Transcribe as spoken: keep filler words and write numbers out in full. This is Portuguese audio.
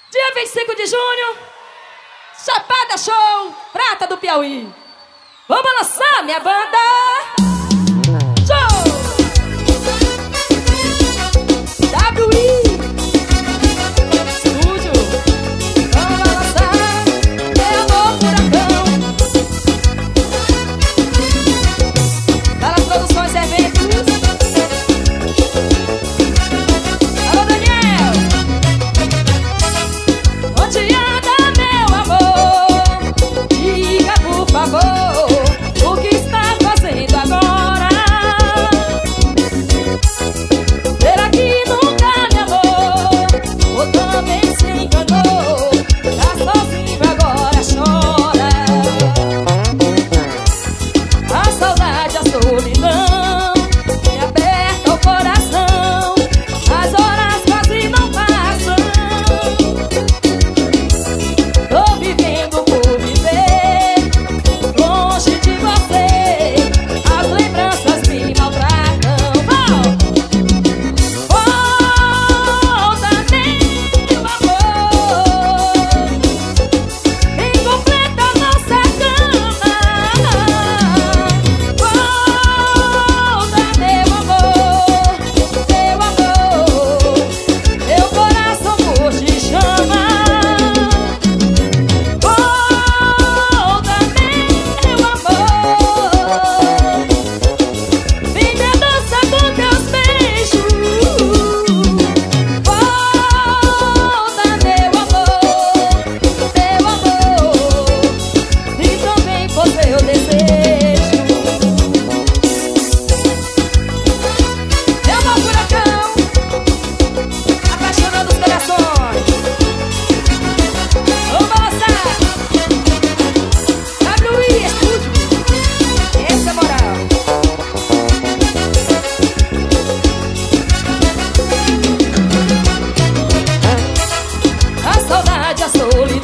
Dia vinte e cinco de junho, Chapada Show, Prata do Piauí. Vamos lançar minha banda. Show! W I Estúdio. Vamos lançar meu novo furacão. Para Produções e Eventos. Alô, Daniel. Onde anda meu amor? Diga por favor o que está fazendo agora. Será que nunca me amou? Ou também se enganou? Tá sozinho agora, chora. A saudade, a solidão me aperta o coração. As horas quase não passam. Tô vivendo por viver longe de você. As lembranças me maltratam. Volta, meu amor, vem completa nossa cama. Volta, meu amor, meu amor, meu coração por te chama. Volta, meu amor, vem me adoçar com teus beijos. Volta, meu amor, meu amor, e também por seu desejo. Meu novo furacão, apaixonando os corações. Vamos balançar. W I Estúdio. Essa é a moral. A saudade, a solidão